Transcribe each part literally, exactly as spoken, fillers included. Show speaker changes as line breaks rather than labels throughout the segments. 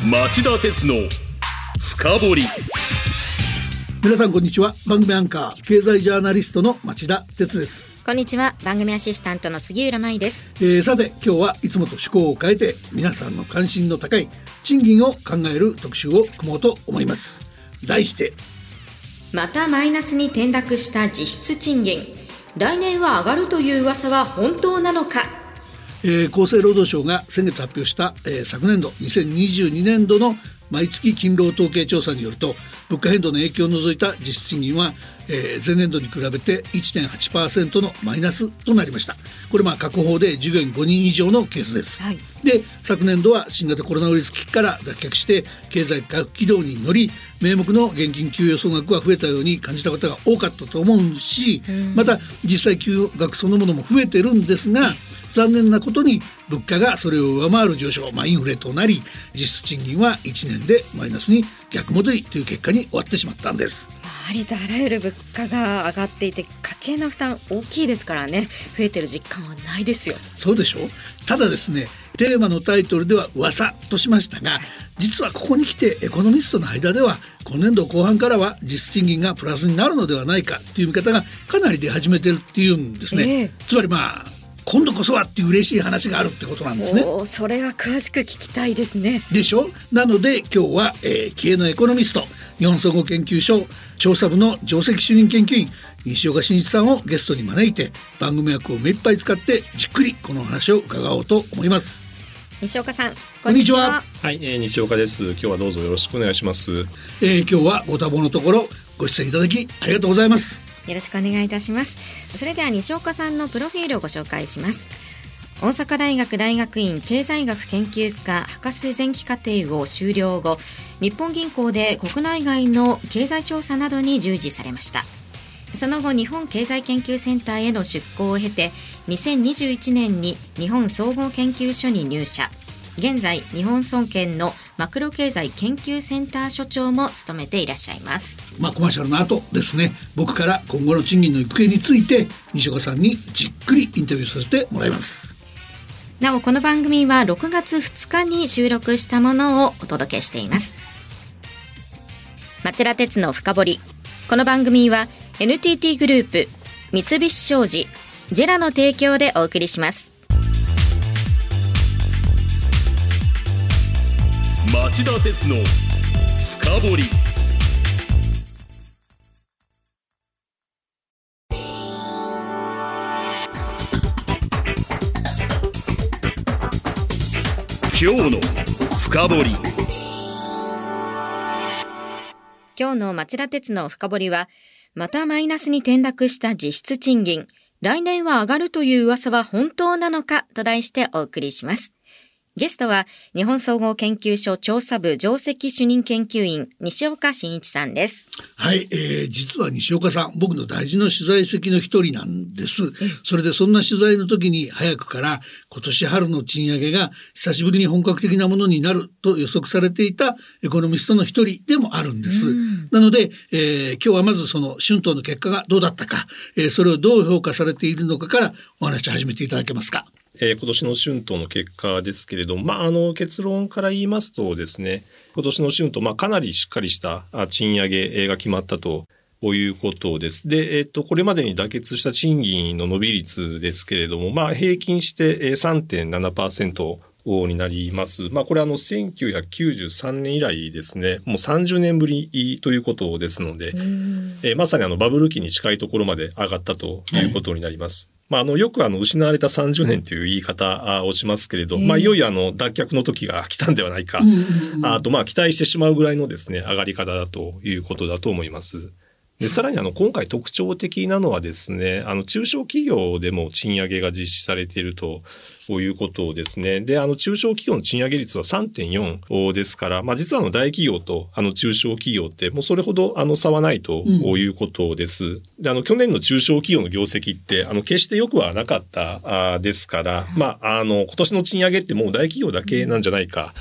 町田鉄の深掘り。
皆さんこんにちは。番組アンカー経済ジャーナリストの町田鉄です。
こんにちは。番組アシスタントの杉浦舞です。
えー、さて今日はいつもと趣向を変えて皆さんの関心の高い賃金を考える特集を組もうと思います。題して
またマイナスに転落した実質賃金、来年は上がるという噂は本当なのか。
えー、厚生労働省が先月発表した、えー、昨年度にせんにじゅうにねんどの毎月勤労統計調査によると、物価変動の影響を除いた実質賃金は、えー、前年度に比べて いってんはちパーセント のマイナスとなりました。これまあ過去法で従業員ごにん以上のケースです、はい、で昨年度は新型コロナウイルス危機から脱却して経済回復軌道に乗り、名目の現金給与総額が増えたように感じた方が多かったと思うし、また実際給与額そのものも増えてるんですが、残念なことに物価がそれを上回る上昇、まあ、インフレとなり、実質賃金はいちねんでマイナスに逆戻りという結果に終わってしまったんです。
ありとあらゆる物価が上がっていて家計の負担大きいですからね、増えてる実感はないですよ。
そうでしょう。ただですね、テーマのタイトルでは噂としましたが、実はここに来てエコノミストの間では今年度後半からは実質賃金がプラスになるのではないかという見方がかなり出始めてるっていうんですね、えー、つまりまあ今度こそはっていう嬉しい話があるってことなんですね。
お、それは詳しく聞きたいですね。
でしょ。なので今日は、えー、気鋭のエコノミスト、日本総合研究所調査部の上席主任研究員西岡真一さんをゲストに招いて、番組枠を目いっぱい使ってじっくりこの話を伺おうと思います。
西岡さん
こんにちは。
はい、えー、西岡です。今日はどうぞよろしくお願いします。
えー、今日はご多忙のところご出演いただきありがとうございます。
よろしくお願いいたします。それでは西岡さんのプロフィールをご紹介します。大阪大学大学院経済学研究科博士前期課程を修了後、日本銀行で国内外の経済調査などに従事されました。その後日本経済研究センターへの出向を経て、にせんにじゅういちねんに日本総合研究所に入社。現在日本総研のマクロ経済研究センター所長も務めていらっしゃいます。
まあ、コマーシャルの後ですね、僕から今後の賃金の行方について西岡さんにじっくりインタビューさせてもらいます。
なおこの番組はろくがつふつかに収録したものをお届けしています。町田鉄の深掘り。この番組は エヌティーティー グループ、三菱商事、ジェラの提供でお送りします。
町田鉄の深掘り。今日の深掘り。
今日の町田鉄の深掘りは、またマイナスに転落した実質賃金、来年は上がるという噂は本当なのかと題してお送りします。ゲストは日本総合研究所調査部上席主任研究員西岡真一さんです。
はい、えー、実は西岡さん、僕の大事な取材先の一人なんです。それでそんな取材の時に早くから今年春の賃上げが久しぶりに本格的なものになると予測されていたエコノミストの一人でもあるんです。なので、えー、今日はまずその春闘の結果がどうだったか、えー、それをどう評価されているのかからお話を始めていただけますか。
えー、今年の春闘の結果ですけれども、まあ、あの結論から言いますとですね、今年の春闘、まあ、かなりしっかりした賃上げが決まったということです。で、えっと、これまでに妥結した賃金の伸び率ですけれども、まあ、平均して さんてんななパーセントになります。まあ、これあのせんきゅうひゃくきゅうじゅうさんねん以来ですね、もうさんじゅうねんぶりということですので、えー、まさにあのバブル期に近いところまで上がったということになります。まあ、あのよくあの失われたさんじゅうねんという言い方をしますけれど、まあ、いよいよあの脱却の時が来たんではないか、あとまあ期待してしまうぐらいのですね上がり方だということだと思います。でさらにあの今回特徴的なのはですね、あの中小企業でも賃上げが実施されているということですね。で、あの中小企業の賃上げ率は さんてんよん ですから、まあ実はあの大企業とあの中小企業ってもうそれほどあの差はないということです。うん、で、あの去年の中小企業の業績ってあの決して良くはなかったですから、まああの今年の賃上げってもう大企業だけなんじゃないか。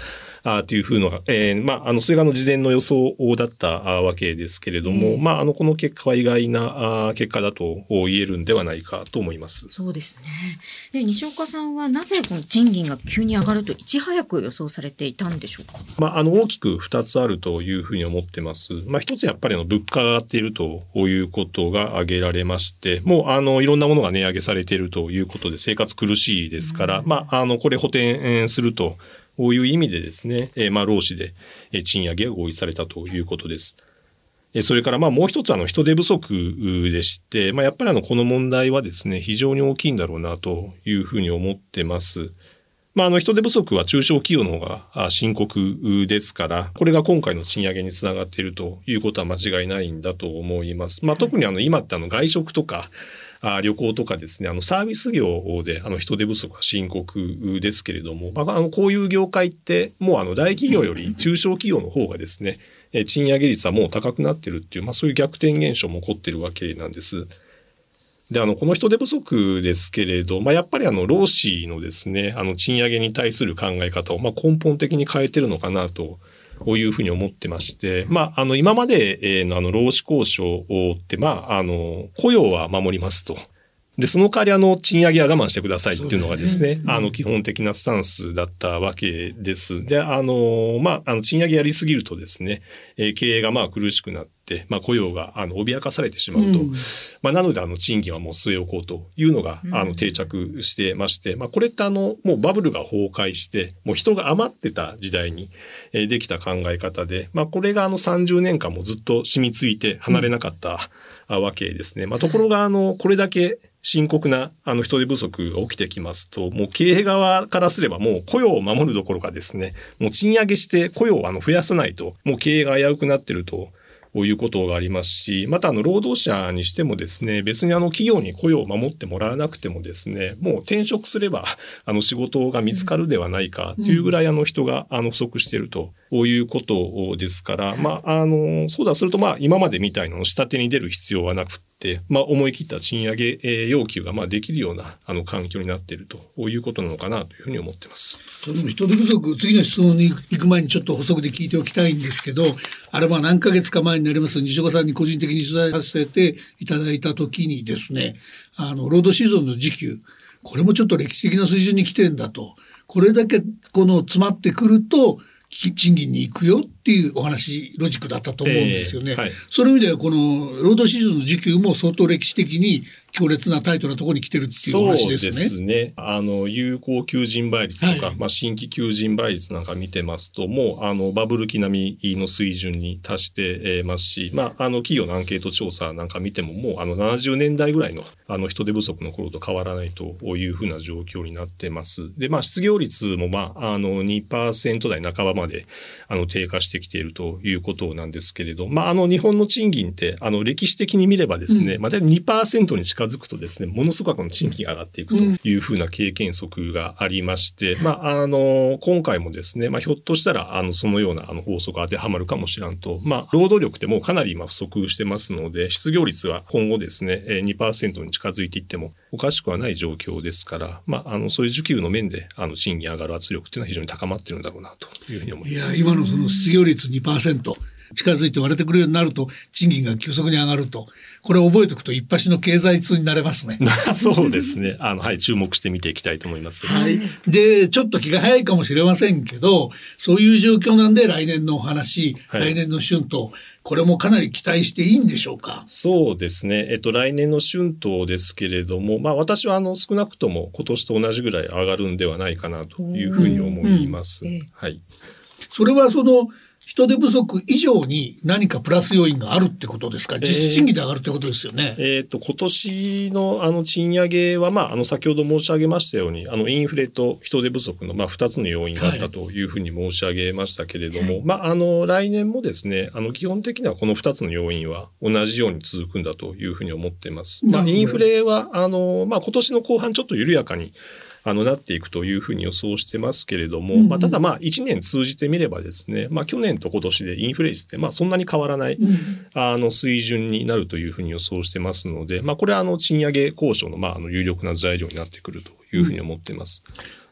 あというふうのが、えー、まあ、あの、それがあの事前の予想だったわけですけれども、まあ、あの、この結果は意外な結果だと言えるんではないかと思います。
そうですね。で、西岡さんはなぜこの賃金が急に上がるといち早く予想されていたんでしょうか。
まあ、あの、大きくふたつあるというふうに思ってます。まあ、一つやっぱりあの、物価が上がっているということが挙げられまして、もうあの、いろんなものが値上げされているということで生活苦しいですから、まあ、あの、これ補填すると、こういう意味でですね、えー、まあ、労使で賃上げが合意されたということです。それからまあもう一つあの人手不足でして、まあやっぱりあのこの問題はですね、非常に大きいんだろうなというふうに思ってます。まああの人手不足は中小企業の方が深刻ですから、これが今回の賃上げにつながっているということは間違いないんだと思います。まあ特にあの今ってあの外食とか、あ旅行とかですね、あのサービス業であの人手不足は深刻ですけれども、まあ、あのこういう業界ってもうあの大企業より中小企業の方がですね、賃上げ率はもう高くなってるっていう、まあそういう逆転現象も起こってるわけなんです。で、あの、この人手不足ですけれど、まあやっぱりあの労使のですね、あの賃上げに対する考え方をまあ根本的に変えてるのかなと。こういうふうに思ってまして、まあ、あの、今までのあの、労使交渉って、まあ、あの、雇用は守りますと。で、その代わりあの、賃上げは我慢してくださいっていうのがですね、ねうん、あの、基本的なスタンスだったわけです。で、あの、まあ、あの、賃上げやりすぎるとですね、えー、経営がまあ苦しくなって、まあ、雇用があの、脅かされてしまうと。うん、まあ、なのであの、賃金はもう据え置こうというのが、あの、定着してまして、まあ、これってあの、もうバブルが崩壊して、もう人が余ってた時代に、えー、できた考え方で、まあ、これがあの、さんじゅうねんかんもずっと染みついて離れなかったわけですね。まあ、ところがあの、これだけ深刻なあの人手不足が起きてきますと、もう経営側からすればもう雇用を守るどころかですね、もう賃上げして雇用をあの増やさないと、もう経営が危うくなっていると。こういうことがありますし、またあの労働者にしてもですね、別にあの企業に雇用を守ってもらわなくてもですね、もう転職すればあの仕事が見つかるではないかというぐらいあの人があの不足しているということですから、まああのそうだするとまあ今までみたいなの下手に出る必要はなくて、まあ思い切った賃上げ要求がまあできるようなあの環境になっているということなのかなというふうに思っています。
その人手不足、次の質問に行く前にちょっと補足で聞いておきたいんですけど、あれは何ヶ月か前になります西岡さんに個人的に取材させていただいた時にですね、あの労働シーズンの時給、これもちょっと歴史的な水準に来てんだと、これだけこの詰まってくると賃金に行くよっていうお話ロジックだったと思うんですよね、えーはい、その意味ではこの労働シーズンの時給も相当歴史的に強烈なタイトなところに来てるっていうお話ですね。
そうですね。あの有効求人倍率とか、はい、まあ、新規求人倍率なんか見てますと、もうあのバブル期並みの水準に達してますし、まああの企業のアンケート調査なんか見てももうあのななじゅうねんだいぐらいのあの人手不足の頃と変わらないというふうな状況になってます。で、まあ失業率もまああの にパーセント 台半ばまであの低下してきているということなんですけれど、まああの日本の賃金ってあの歴史的に見ればですね、うん、まあ にパーセント に近づくとですね、ものすごくこの賃金が上がっていくというふうな経験則がありまして、うん、まあ、あの、今回もですね、まあ、ひょっとしたら、あの、そのようなあの法則が当てはまるかもしらんと、まあ、労働力ってもうかなり今不足してますので、失業率は今後ですね、にパーセント に近づいていってもおかしくはない状況ですから、まあ、あの、そういう需給の面で、あの、賃金上がる圧力っていうのは非常に高まっているんだろうなというふうに思います。
いや、今のその失業率 にパーセント。近づいて割れてくるようになると賃金が急速に上がると、これ覚えておくと一発の経済通になれますね。
そうですね。あの、はい、注目して見ていきたいと思います。
はい。で、ちょっと気が早いかもしれませんけど、そういう状況なんで来年のお話、はい、来年の春闘、これもかなり期待していいんでしょうか。
そうですね。えっと、来年の春闘ですけれども、まあ私はあの少なくとも今年と同じぐらい上がるんではないかなというふうに思います。うんうん、はい。
それはその、人手不足以上に何かプラス要因があるってことですか。実質賃金で上がるってことですよね。
えー、えーと今年のあの賃上げはまああの先ほど申し上げましたようにあのインフレと人手不足のまあふたつの要因があったというふうに申し上げましたけれども、はい、まああの来年もですねあの基本的にはこのふたつの要因は同じように続くんだというふうに思っています。まあインフレはあのまあ今年の後半ちょっと緩やかにあの、なっていくというふうに予想してますけれども、うんうん、まあ、ただまあ、一年通じてみればですね、まあ、去年と今年でインフレ率ってまあ、そんなに変わらない、うん、あの、水準になるというふうに予想してますので、まあ、これはあの、賃上げ交渉のまあ、あの、有力な材料になってくるというふうに思っています。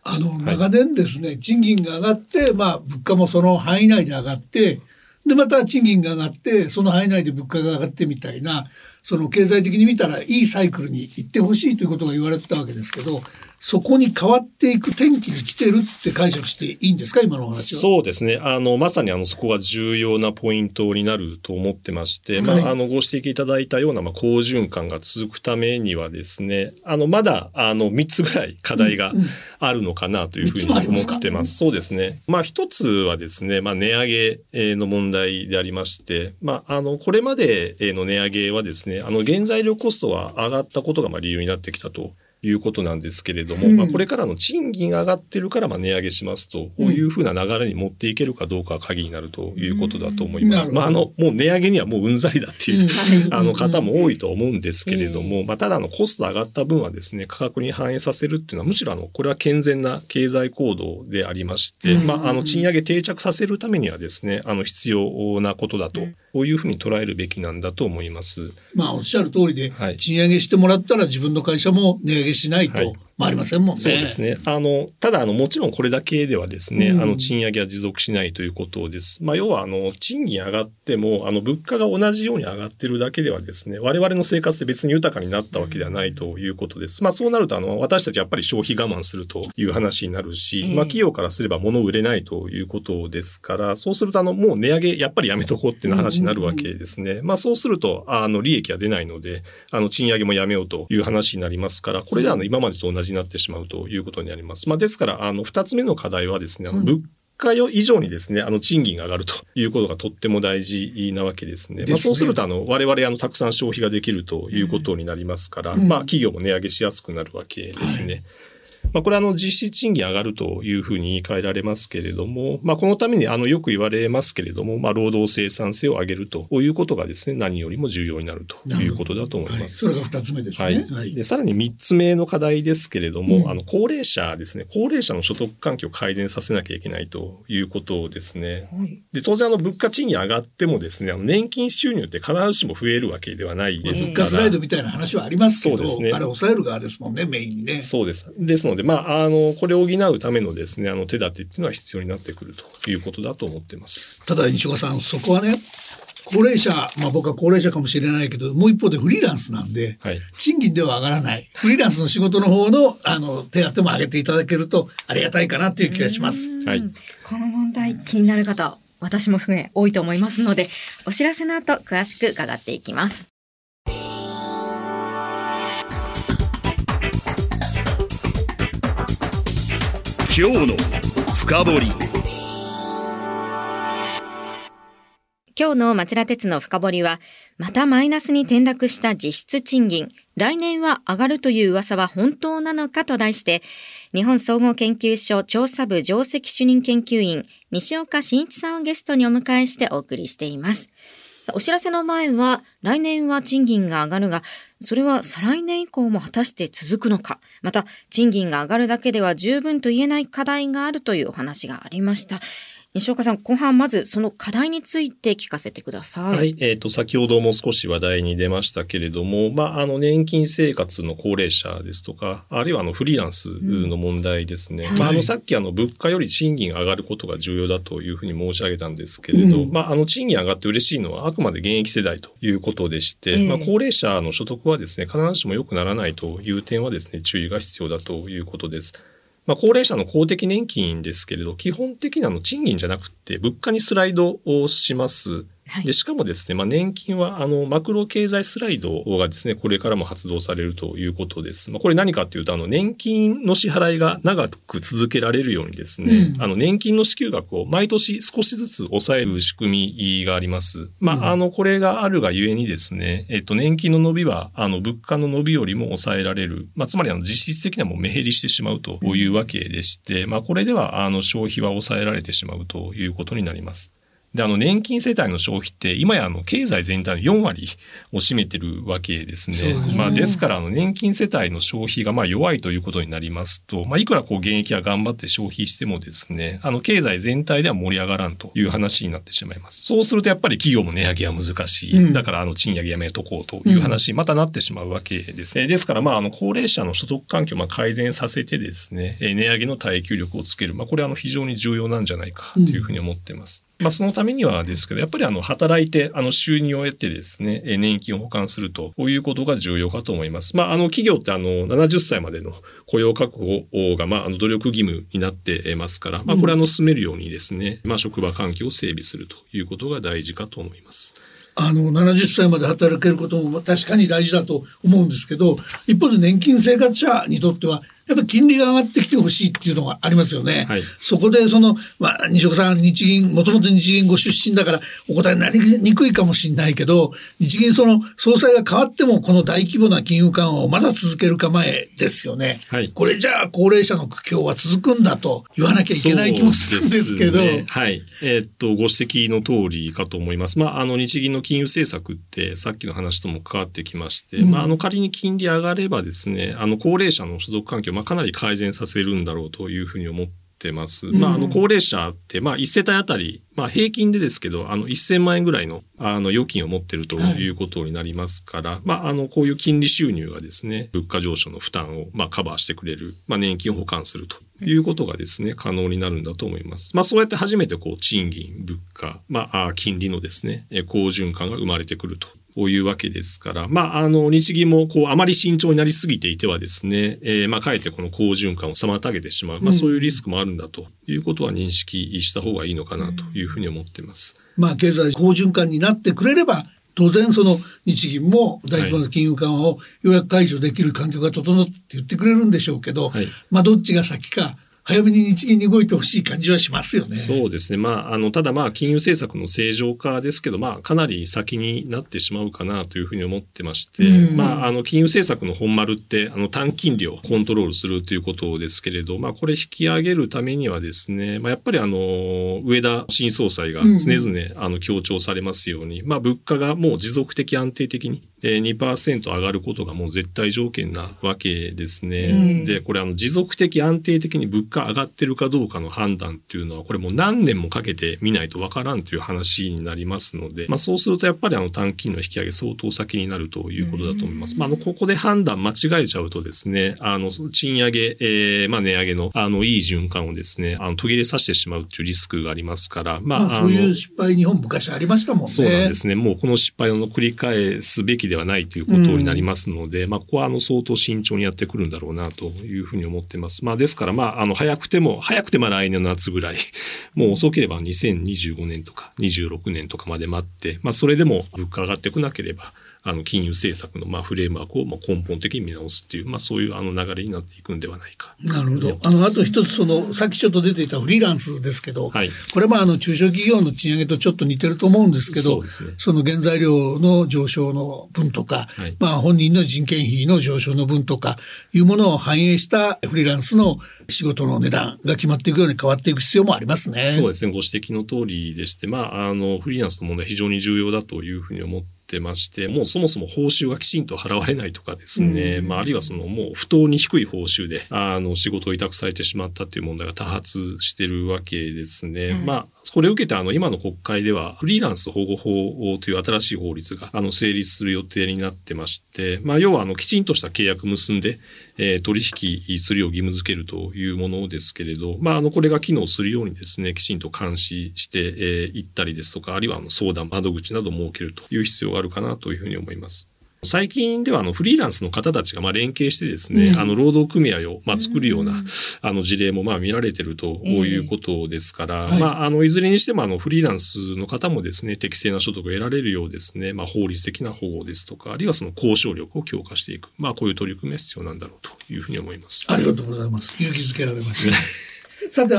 あの長年ですね、はい、賃金が上がって、まあ、物価もその範囲内で上がってでまた賃金が上がってその範囲内で物価が上がってみたいなその経済的に見たらいいサイクルに行ってほしいということが言われてたわけですけどそこに変わっていく転機に来てるって解釈していいんですか今のお話は。
そうですねあのまさにあのそこが重要なポイントになると思ってまして、はいまあ、あのご指摘いただいたような、まあ、好循環が続くためにはですねあのまだあのみっつぐらい課題があるのかなというふうに思ってます。そうですねまあ一つはですね、まあ、値上げの問題でありまして、まあ、あのこれまでの値上げはですねあの原材料コストは上がったことがまあ理由になってきたということなんですけれども、うんまあ、これからの賃金が上がってるからまあ値上げしますと、こういうふうな流れに持っていけるかどうかが鍵になるということだと思います。うんまあ、あのもう値上げにはもううんざりだっていう、うん、あの方も多いと思うんですけれども、うんまあ、ただのコスト上がった分はですね価格に反映させるっていうのはむしろあのこれは健全な経済行動でありまして、うんまあ、あの賃上げ定着させるためにはですねあの必要なことだと、うん、こういうふうに捉えるべきなんだと思います。
まあおっしゃる通りで、はい、賃上げしてもらったら自分の会社も値上げしないと、はいまあ、ありませんもんね。
そうですね。あの、ただ、あの、もちろんこれだけではですね、うん、あの、賃上げは持続しないということです。まあ、要は、あの、賃金上がっても、あの、物価が同じように上がってるだけではですね、我々の生活って別に豊かになったわけではないということです。まあ、そうなると、あの、私たちやっぱり消費我慢するという話になるし、まあ、企業からすれば物を売れないということですから、そうすると、あの、もう値上げ、やっぱりやめとこうっていう話になるわけですね。まあ、そうすると、あの、利益は出ないので、あの、賃上げもやめようという話になりますから、これであの、今までと同じになってしまうと。ということになります。まあ、ですから、あの、二つ目の課題はですね、あの物価以上にですね、あの、賃金が上がるということがとっても大事なわけですね。ですねまあ、そうすると、あの、我々、あの、たくさん消費ができるということになりますから、うん、まあ、企業も値上げしやすくなるわけですね。はいまあ、これはあの実質賃金上がるというふうに言い換えられますけれども、まあ、このためにあのよく言われますけれども、まあ、労働生産性を上げるということがですね、何よりも重要になるということだと思います。はい、
それが二つ目ですね。はい
はい、でさらに三つ目の課題ですけれども、うん、あの高齢者ですね、高齢者の所得環境を改善させなきゃいけないということですね。はい、で当然あの物価賃金上がってもですね、あの年金収入って必ずしも増えるわけではないですから。
物価スライドみたいな話はありますけど、
そうですね、
あれ抑える側ですもんね、メインにね。
そうです。ですので、まあ、あの、これを補うためのですね、あの手立てっていうのは必要になってくるということだと思っています。
ただ西岡さん、そこはね、高齢者、まあ僕は高齢者かもしれないけど、もう一方でフリーランスなんで、はい、賃金では上がらない。フリーランスの仕事の方の、あの、手当も上げていただけるとありがたいかなという気がします。
はい。この問題気になる方、私も含め多いと思いますので、お知らせの後、詳しく伺っていきます。
今日の深掘り。
今日の町田鉄の深掘りは、またマイナスに転落した実質賃金、来年は上がるという噂は本当なのかと題して、日本総合研究所調査部上席主任研究員、西岡真一さんをゲストにお迎えしてお送りしています。お知らせの前は、来年は賃金が上がるが、それは再来年以降も果たして続くのか、また賃金が上がるだけでは十分と言えない課題があるというお話がありました。西岡さん、後半まずその課題について聞かせてください。
はい、えっと、先ほども少し話題に出ましたけれども、まあ、あの、年金生活の高齢者ですとか、あるいはあの、フリーランスの問題ですね。うん、まあ、あの、さっきあの、物価より賃金が上がることが重要だというふうに申し上げたんですけれど、うん、まあ、あの、賃金上がって嬉しいのはあくまで現役世代ということでして、えー、まあ、高齢者の所得はですね、必ずしも良くならないという点はですね、注意が必要だということです。まあ、高齢者の公的年金ですけれど、基本的なの賃金じゃなくて物価にスライドをします。で、しかもですね、まあ、年金はあのマクロ経済スライドがですね、これからも発動されるということです。まあ、これ何かというと、あの年金の支払いが長く続けられるようにですね、うん、あの年金の支給額を毎年少しずつ抑える仕組みがあります。まあ、あのこれがあるがゆえにですね、えっと年金の伸びはあの物価の伸びよりも抑えられる。まあ、つまりあの実質的にはもう目減りしてしまうというわけでして、まあ、これではあの消費は抑えられてしまうということになります。 で、あの、年金世帯の消費って、今やあの、経済全体のよん割を占めてるわけですね。
そうですね。
まあ、ですから、あの、年金世帯の消費がまあ弱いということになりますと、まあ、いくらこう、現役が頑張って消費してもですね、あの、経済全体では盛り上がらんという話になってしまいます。そうすると、やっぱり企業も値上げは難しい。うん、だから、あの、賃上げやめとこうという話にまたなってしまうわけですね。ですから、まあ、あの、高齢者の所得環境をまあ改善させてですね、値上げの耐久力をつける。まあ、これはあの、非常に重要なんじゃないかというふうに思っています。うん、まあ、そのためにはですけど、やっぱりあの、働いて、あの、収入を得てですね、年金を保管するということが重要かと思います。まあ、あの、企業ってあの、ななじゅっさいまでの雇用確保が、まあ、あの、努力義務になってますから、まあ、これあの、進めるようにですね、まあ、職場環境を整備するということが大事かと思います。
あの、ななじゅっさいまで働けることも確かに大事だと思うんですけど、一方で年金生活者にとっては、やっぱり金利が上がってきてほしいっていうのがありますよね。はい、そこでその、まあ、西岡さん、日銀、もともと日銀ご出身だからお答えになりにくいかもしれないけど、日銀その総裁が変わってもこの大規模な金融緩和をまだ続ける構えですよね。はい、これじゃあ高齢者の苦境は続くんだと言わなきゃいけない気もするんですけど。
ね、はい。えー、っと、ご指摘の通りかと思います。まあ、あの日銀の金融政策ってさっきの話とも関わってきまして、うん、まあ、あの仮に金利上がればですね、あの高齢者の所得環境まあ、かなり改善させるんだろうというふうに思ってます。うん、まあ、あの、高齢者って、まあ、一世帯あたり、まあ、平均でですけど、あの、せんまんえんぐらいの、あの、預金を持っているということになりますから、はい、まあ、あの、こういう金利収入がですね、物価上昇の負担を、まあ、カバーしてくれる、まあ、年金を保管するということがですね、可能になるんだと思います。まあ、そうやって初めて、こう、賃金、物価、まあ、金利のですね、好循環が生まれてくると。こういうわけですから、まあ、あの、日銀も、こう、あまり慎重になりすぎていてはですね、えー、まあ、かえってこの好循環を妨げてしまう。まあ、そういうリスクもあるんだということは認識した方がいいのかなというふうに思っています。
まあ、経済好循環になってくれれば、当然その日銀も大規模な金融緩和をようやく解除できる環境が整って言ってくれるんでしょうけど、はい、まあ、どっちが先か、早めに日銀に動いてほしい感じはしますよね。
そうですね。まあ、あの、ただまあ、金融政策の正常化ですけど、まあ、かなり先になってしまうかなというふうに思ってまして、うん、まあ、あの、金融政策の本丸って、あの、短金利をコントロールするということですけれど、まあ、これ引き上げるためにはですね、まあ、やっぱりあの、上田新総裁が常々、あの、強調されますように、まあ、物価がもう持続的安定的に、にパーセント 上がることがもう絶対条件なわけですね。うん、で、これあの持続的安定的に物価上がってるかどうかの判断っていうのはこれもう何年もかけて見ないとわからんという話になりますので、まあそうするとやっぱりあの短期の引き上げ相当先になるということだと思います。うん、まああのここで判断間違えちゃうとですね、あの賃上げ、えー、まあ値上げのあのいい循環をですね、あの途切れさせてしまうっていうリスクがありますから、
まあ、まあ、そういう失敗日本昔ありましたもんね。
そうなんですね。もうこの失敗を繰り返すべきではないということになりますので、うん、まあ、ここはあの相当慎重にやってくるんだろうなというふうに思っています。まあ、ですから、まあ、あの、早くても、早くても来年の夏ぐらい、もう遅ければにせんにじゅうごねんとかにじゅうろくねんとかまで待って、まあ、それでも物価上がってこなければ、あの、金融政策のまあフレームワークをまあ根本的に見直すっていう、まあそういうあの流れになっていくんではないか。
なるほど。あの、あと一つその、さっきちょっと出ていたフリーランスですけど、はい、これはあの、中小企業の賃上げとちょっと似てると思うんですけど、そうですね、その原材料の上昇の分とか、はい、まあ本人の人件費の上昇の分とかいうものを反映したフリーランスの仕事の値段が決まっていくように変わっていく必要もありますね。
そうですね。ご指摘の通りでして、まあ、あの、フリーランスの問題非常に重要だというふうに思ってまして、もうそもそも報酬がきちんと払われないとかですね、うん、まあ、あるいはそのもう不当に低い報酬で、あの、仕事を委託されてしまったという問題が多発しているわけですね。うん、まあ、これを受けてあの、今の国会では、フリーランス保護法という新しい法律が、あの、成立する予定になってまして、まあ、要はあの、きちんとした契約結んで、えー、取引するよう義務付けるというものですけれど、まあ、あの、これが機能するようにですね、きちんと監視してい、えー、ったりですとか、あるいはあの相談窓口などを設けるという必要があるかなというふうに思います。最近ではあのフリーランスの方たちがまあ連携してですね、うん、あの労働組合をまあ作るような、うん、あの事例もまあ見られているということですから、えー、まああのいずれにしてもあのフリーランスの方もですね、適正な所得を得られるようですね、まあ法律的な保護ですとか、あるいはその交渉力を強化していく、まあこういう取り組みが必要なんだろうというふうに思います。
ありがとうございます。勇気づけられました。さてあの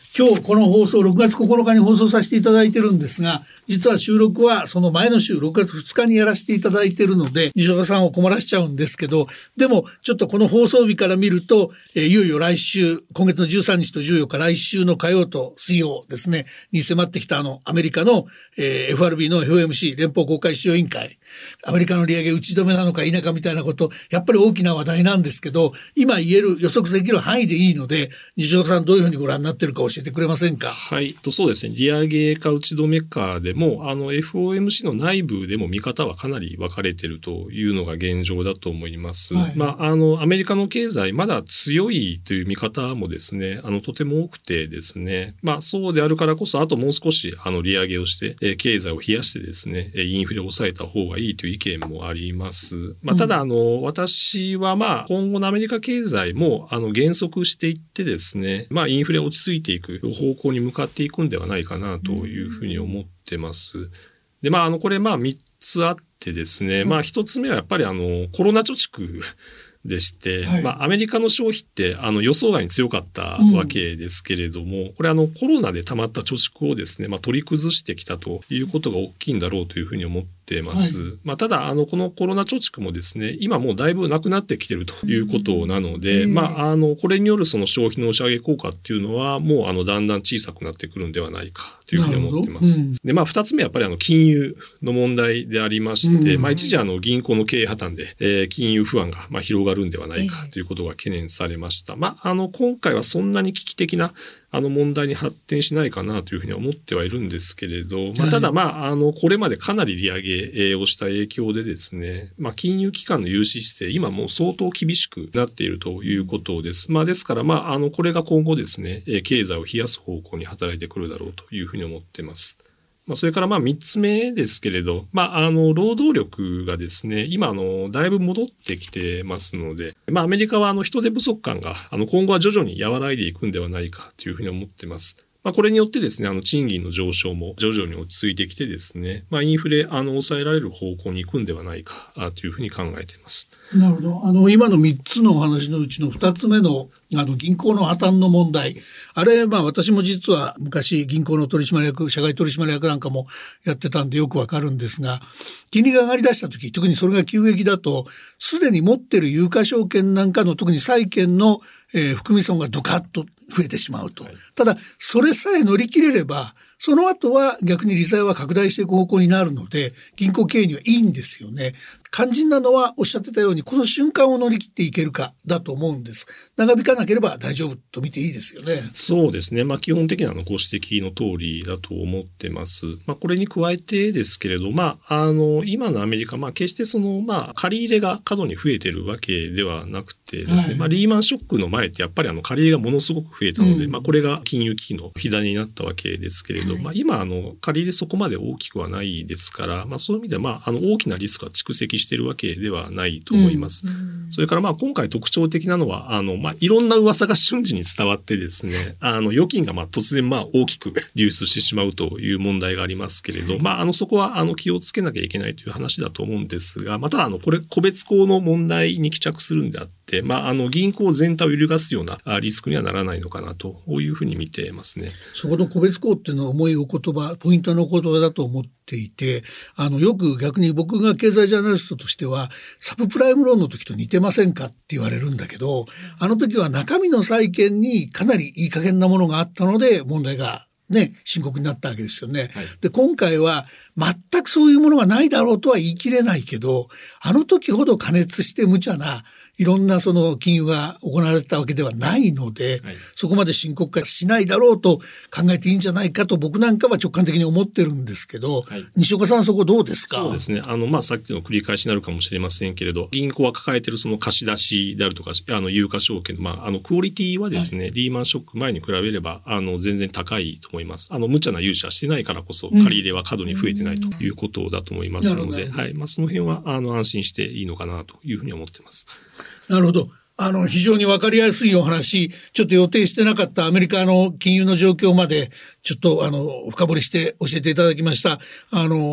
今日この放送ろくがつここのかに放送させていただいてるんですが、実は収録はその前の週ろくがつふつかにやらせていただいてるので西岡さんを困らしちゃうんですけど、でもちょっとこの放送日から見ると、えー、いよいよ来週今月のじゅうさんにちとじゅうよっか来週の火曜と水曜ですねに迫ってきたあのアメリカの、えー、エフアールビー の エフオーエムシー 連邦公開市場委員会、アメリカの利上げ打ち止めなのか否かみたいなこと、やっぱり大きな話題なんですけど、今言える予測できる範囲でいいので西岡さんどういうふうにご覧になってるか教えてくれませんか。
はい、とそうですね、利上げか打ち止めかでもあの エフオーエムシー の内部でも見方はかなり分かれているというのが現状だと思います、はい。まあ、あのアメリカの経済まだ強いという見方もですねあのとても多くてですね、まあ、そうであるからこそあともう少しあの利上げをして、えー、経済を冷やしてですねインフレを抑えた方がいいという意見もあります、まあ、ただあの、うん、私はまあ今後のアメリカ経済もあの減速していってですね、まあ、インフレ落ち着いていく方向に向かっていくんではないかなというふうに思ってます。で、まあ、あの、これ、まあ、みっつあってですね、まあ、ひとつめはやっぱりあの、コロナ貯蓄でして、はい、まあ、アメリカの消費ってあの予想外に強かったわけですけれども、うん、これあのコロナで溜まった貯蓄をですね、まあ、取り崩してきたということが大きいんだろうというふうに思ってます。はい、まあ、ただあのこのコロナ貯蓄もですね、今もうだいぶなくなってきているということなので、うん、まああのこれによるその消費の押し上げ効果っていうのはもうあのだんだん小さくなってくるんではないかというふうに思ってます。うん、で、まあ二つ目はやっぱりあの金融の問題でありまして、うん、まあ一時あの銀行の経営破綻で、えー、金融不安がまあ広がるんではないかということが懸念されました。まああの今回はそんなに危機的なあの問題に発展しないかなというふうに思ってはいるんですけれど、まあ、ただまあ、あの、これまでかなり利上げをした影響でですね、まあ、金融機関の融資姿勢、今もう相当厳しくなっているということです。まあ、ですからまあ、あの、これが今後ですね、経済を冷やす方向に働いてくるだろうというふうに思っています。まあ、それからまあ三つ目ですけれど、まあ、あの、労働力がですね、今あの、だいぶ戻ってきてますので、まあ、アメリカはあの、人手不足感が、あの、今後は徐々に和らいでいくんではないかというふうに思ってます。まあ、これによってですね、あの、賃金の上昇も徐々に落ち着いてきてですね、まあ、インフレ、あの、抑えられる方向に行くんではないかというふうに考えています。
なるほど。あの、今の三つのお話のうちの二つ目の、あの、銀行の破綻の問題。あれ、まあ私も実は昔銀行の取締役、社外取締役なんかもやってたんでよくわかるんですが、金利が上がり出した時、特にそれが急激だと、すでに持ってる有価証券なんかの特に債券の、えー、含み損がドカッと増えてしまうと。はい、ただ、それさえ乗り切れれば、その後は逆に利ざやは拡大していく方向になるので、銀行経営にはいいんですよね。肝心なのはおっしゃってたように、この瞬間を乗り切っていけるかだと思うんです。長引かなければ大丈夫と見ていいですよね。
そうですね。まあ基本的なのご指摘の通りだと思ってます。まあこれに加えてですけれど、まああの今のアメリカ、まあ決してそのまあ借り入れが過度に増えてるわけではなくてですね、はい、まあリーマンショックの前ってやっぱりあの借り入れがものすごく増えたので、うん、まあこれが金融危機の火種になったわけですけれど、はい、まあ今あの借り入れそこまで大きくはないですから、まあそういう意味ではまああの大きなリスクが蓄積しているわけではないと思います。うん、それからまあ今回特徴的なのはあのまあいろんな噂が瞬時に伝わってですね、あの預金がまあ突然まあ大きく流出してしまうという問題がありますけれど、まああのそこはあの気をつけなきゃいけないという話だと思うんですが、またあのこれ個別行の問題に帰着するんであって、まああの銀行全体を揺るがすようなリスクにはならないのかなというふうに見てますね。
そこの個別行っていうのは重いお言葉、ポイントのお言葉だと思っていて、あのよく逆に僕が経済ジャーナリストとしてはサブプライムローンの時と似てませんかって言われるんだけど、あの時は中身の債券にかなりいい加減なものがあったので問題がね、深刻になったわけですよね。はい、で、今回は全くそういうものがないだろうとは言い切れないけど、あの時ほど過熱して無茶ないろんなその金融が行われたわけではないので、はい、そこまで深刻化しないだろうと考えていいんじゃないかと僕なんかは直感的に思ってるんですけど、はい、西岡さんそこどうですか？
そうですね。あの、まあ、さっきの繰り返しになるかもしれませんけれど、銀行が抱えているその貸し出しであるとか、あの、有価証券の、まあ、あの、クオリティはですね、はい、リーマンショック前に比べれば、あの、全然高いと思います。あの、無茶な融資はしてないからこそ、借り入れは過度に増えてないということだと思いますので、うん、はい。まあ、その辺は、あの、安心していいのかなというふうに思っています。
なるほど。あの、非常にわかりやすいお話、ちょっと予定してなかったアメリカの金融の状況まで、ちょっとあの、深掘りして教えていただきました。あの、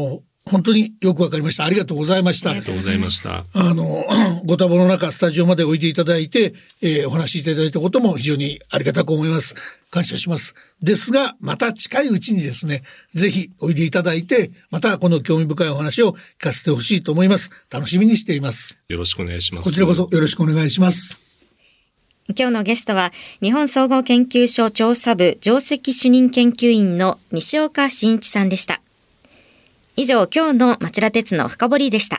本当によくわかりました。ありがとうございました。
ありがとうございました。
あのご多忙の中スタジオまでおいでいただいて、えー、お話しいただいたことも非常にありがたく思います。感謝します。ですがまた近いうちにですね、ぜひおいでいただいて、またこの興味深いお話を聞かせてほしいと思います。楽しみにしています。
よろしくお願いします。
こちらこそよろしくお願いします。
今日のゲストは日本総合研究所調査部上席主任研究員の西岡真一さんでした。以上、今日の町田鉄の深掘りでした。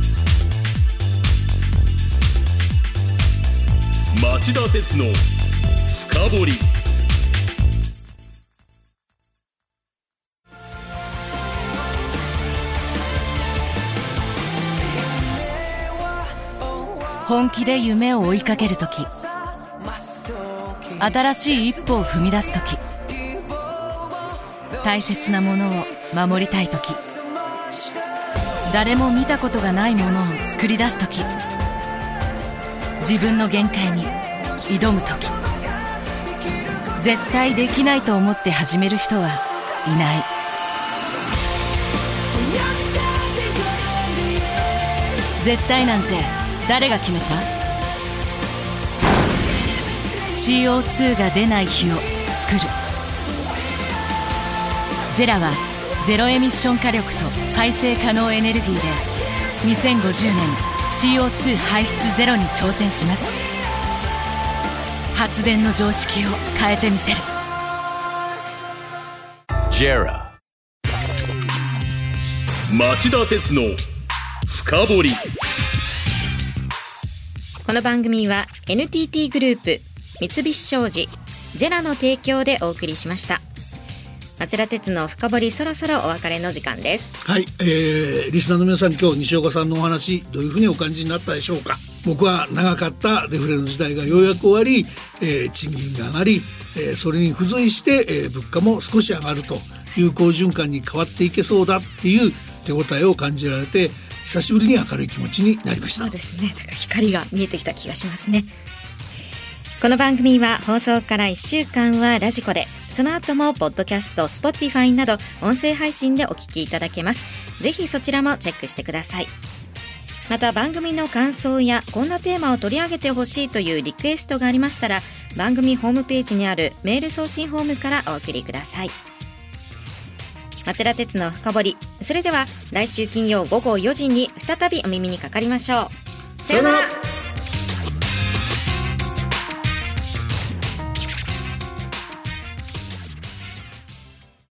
町田鉄の深掘り。
本気で夢を追いかけるとき、新しい一歩を踏み出すとき、大切なものを守りたいとき、誰も見たことがないものを作り出すとき、自分の限界に挑むとき、絶対できないと思って始める人はいない。絶対なんて誰が決めた？ シーオーツー が出ない日を作る。ジェラはゼロエミッション火力と再生可能エネルギーでにせんごじゅうねん シーオーツー 排出ゼロに挑戦します。発電の常識を変えてみせる。
ジェラ町田鉄の深掘り。
この番組は エヌティーティー グループ、三菱商事、ジェラの提供でお送りしました。町田鉄の深掘り、そろそろお別れの時間です。
はい、えー、リスナーの皆さん、今日西岡さんのお話どういうふうにお感じになったでしょうか。僕は長かったデフレの時代がようやく終わり、えー、賃金が上がり、えー、それに付随して、えー、物価も少し上がるという好循環に変わっていけそうだっていう手応えを感じられて、久しぶりに明るい気持ちになりました。
そうですね、なんか光が見えてきた気がしますね。この番組は放送からいっしゅうかんはラジコで、その後もポッドキャスト、Spotify など音声配信でお聞きいただけます。ぜひそちらもチェックしてください。また番組の感想やこんなテーマを取り上げてほしいというリクエストがありましたら、番組ホームページにあるメール送信フォームからお送りください。町田鉄の深掘り、それでは来週金曜ごごよじに再びお耳にかかりましょう。さよなら。